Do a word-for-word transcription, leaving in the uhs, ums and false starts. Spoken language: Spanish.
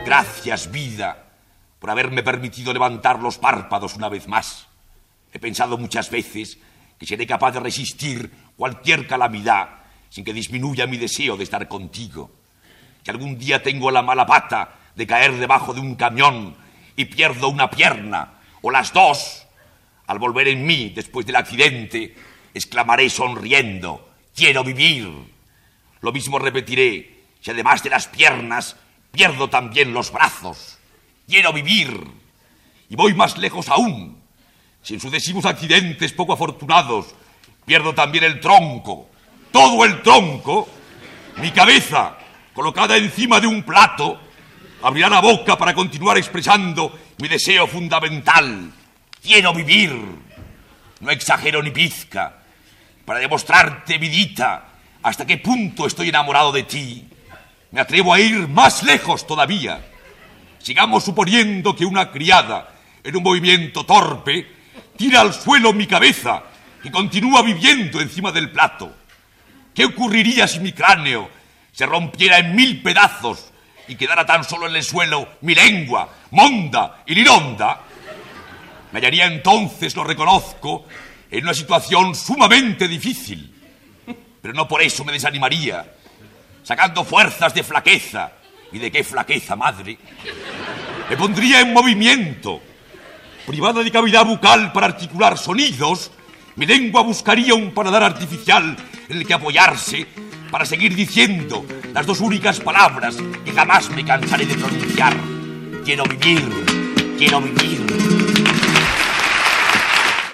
Gracias, vida, por haberme permitido levantar los párpados una vez más. He pensado muchas veces que seré capaz de resistir cualquier calamidad sin que disminuya mi deseo de estar contigo. Que algún día tengo la mala pata de caer debajo de un camión y pierdo una pierna, o las dos. Al volver en mí, después del accidente, exclamaré sonriendo: ¡quiero vivir! Lo mismo repetiré si además de las piernas pierdo también los brazos. ¡Quiero vivir! Y voy más lejos aún. Si en sucesivos accidentes poco afortunados pierdo también el tronco, todo el tronco, mi cabeza, colocada encima de un plato, abrirá la boca para continuar expresando mi deseo fundamental: ¡quiero vivir! No exagero ni pizca. Para demostrarte, vidita, hasta qué punto estoy enamorado de ti, me atrevo a ir más lejos todavía. Sigamos suponiendo que una criada, en un movimiento torpe, tira al suelo mi cabeza y continúa viviendo encima del plato. ¿Qué ocurriría si mi cráneo se rompiera en mil pedazos y quedara tan solo en el suelo mi lengua, monda y lironda? Me hallaría entonces, lo reconozco, en una situación sumamente difícil. Pero no por eso me desanimaría. Sacando fuerzas de flaqueza, ¿y de qué flaqueza, madre?, me pondría en movimiento. Privada de cavidad bucal para articular sonidos, mi lengua buscaría un paladar artificial en el que apoyarse para seguir diciendo las dos únicas palabras que jamás me cansaré de pronunciar: quiero vivir, quiero vivir.